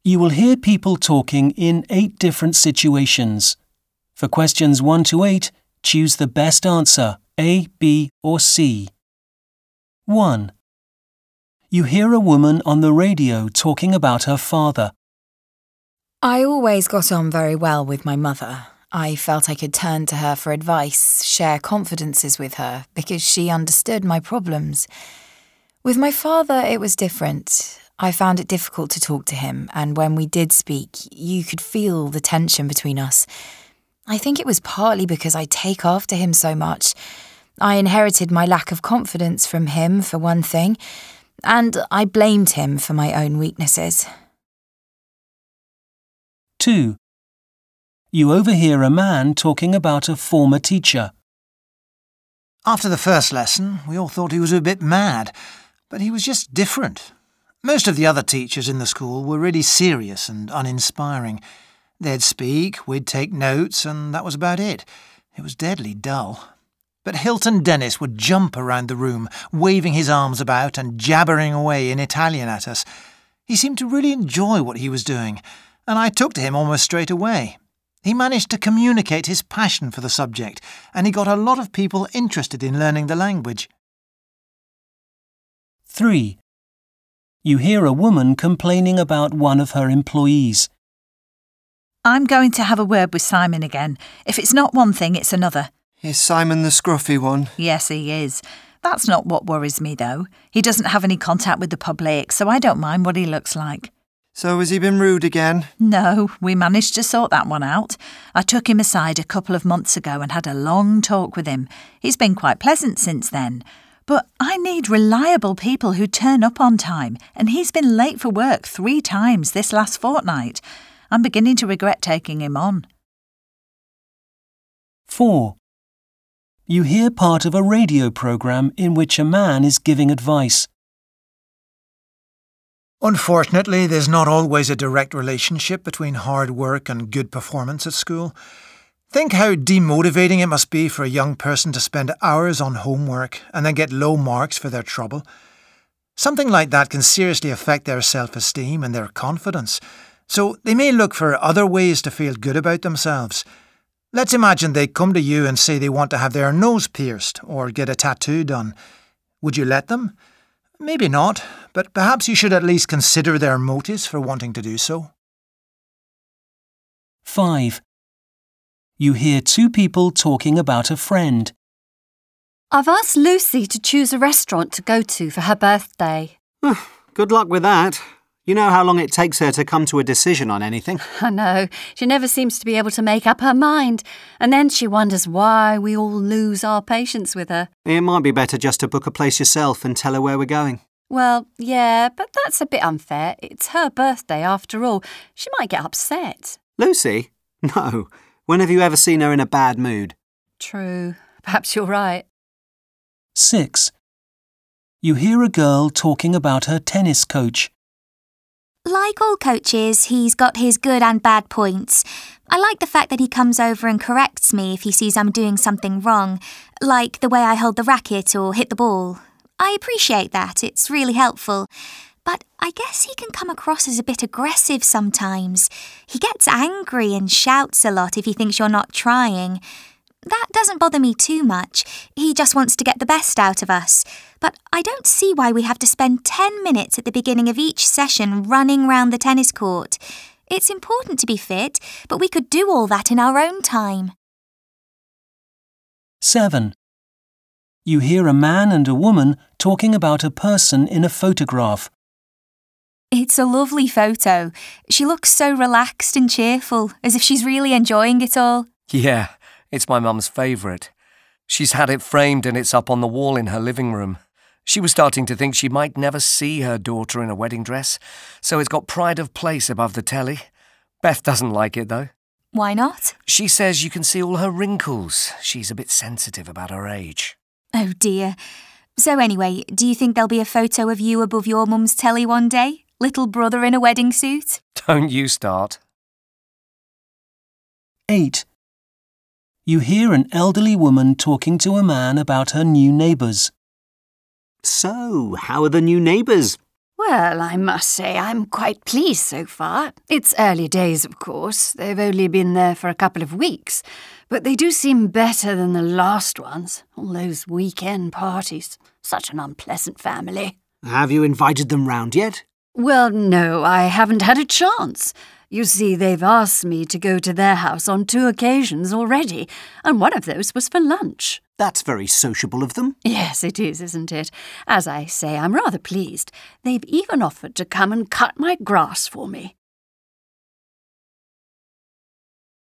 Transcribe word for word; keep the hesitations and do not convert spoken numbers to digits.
You will hear people talking in eight different situations. For questions one to eight, choose the best answer, A, B, or C. one. You hear a woman on the radio talking about her father. I always got on very well with my mother. I felt I could turn to her for advice, share confidences with her, because she understood my problems. With my father, it was different. I found it difficult to talk to him, and when we did speak, you could feel the tension between us. I think it was partly because I take after him so much. I inherited my lack of confidence from him, for one thing, and I blamed him for my own weaknesses. two. You overhear a man talking about a former teacher. After the first lesson, we all thought he was a bit mad, but he was just different. Most of the other teachers in the school were really serious and uninspiring. They'd speak, we'd take notes, and that was about it. It was deadly dull. But Hilton Dennis would jump around the room, waving his arms about and jabbering away in Italian at us. He seemed to really enjoy what he was doing, and I took to him almost straight away. He managed to communicate his passion for the subject, and he got a lot of people interested in learning the language. three. You hear a woman complaining about one of her employees. I'm going to have a word with Simon again. If it's not one thing, it's another. Is Simon the scruffy one? Yes, he is. That's not what worries me, though. He doesn't have any contact with the public, so I don't mind what he looks like. So has he been rude again? No, we managed to sort that one out. I took him aside a couple of months ago and had a long talk with him. He's been quite pleasant since then. But I need reliable people who turn up on time, and he's been late for work three times this last fortnight. I'm beginning to regret taking him on. four. You hear part of a radio program in which a man is giving advice. Unfortunately, there's not always a direct relationship between hard work and good performance at school. Think how demotivating it must be for a young person to spend hours on homework and then get low marks for their trouble. Something like that can seriously affect their self-esteem and their confidence, so they may look for other ways to feel good about themselves. Let's imagine they come to you and say they want to have their nose pierced or get a tattoo done. Would you let them? Maybe not, but perhaps you should at least consider their motives for wanting to do so. five. You hear two people talking about a friend. I've asked Lucy to choose a restaurant to go to for her birthday. Good luck with that. You know how long it takes her to come to a decision on anything. I know. She never seems to be able to make up her mind. And then she wonders why we all lose our patience with her. It might be better just to book a place yourself and tell her where we're going. Well, yeah, but that's a bit unfair. It's her birthday after all. She might get upset. Lucy? No. When have you ever seen her in a bad mood? True. Perhaps you're right. six. You hear a girl talking about her tennis coach. Like all coaches, he's got his good and bad points. I like the fact that he comes over and corrects me if he sees I'm doing something wrong, like the way I hold the racket or hit the ball. I appreciate that, it's really helpful. But I guess he can come across as a bit aggressive sometimes. He gets angry and shouts a lot if he thinks you're not trying. That doesn't bother me too much. He just wants to get the best out of us. But I don't see why we have to spend ten minutes at the beginning of each session running round the tennis court. It's important to be fit, but we could do all that in our own time. seven. You hear a man and a woman talking about a person in a photograph. It's a lovely photo. She looks so relaxed and cheerful, as if she's really enjoying it all. Yeah, it's my mum's favourite. She's had it framed and it's up on the wall in her living room. She was starting to think she might never see her daughter in a wedding dress, so it's got pride of place above the telly. Beth doesn't like it, though. Why not? She says you can see all her wrinkles. She's a bit sensitive about her age. Oh dear. So anyway, do you think there'll be a photo of you above your mum's telly one day? Little brother in a wedding suit? Don't you start. eight. You hear an elderly woman talking to a man about her new neighbours. So, how are the new neighbours? Well, I must say I'm quite pleased so far. It's early days, of course. They've only been there for a couple of weeks. But they do seem better than the last ones. All those weekend parties. Such an unpleasant family. Have you invited them round yet? Well, no, I haven't had a chance. You see, they've asked me to go to their house on two occasions already, and one of those was for lunch. That's very sociable of them. Yes, it is, isn't it? As I say, I'm rather pleased. They've even offered to come and cut my grass for me.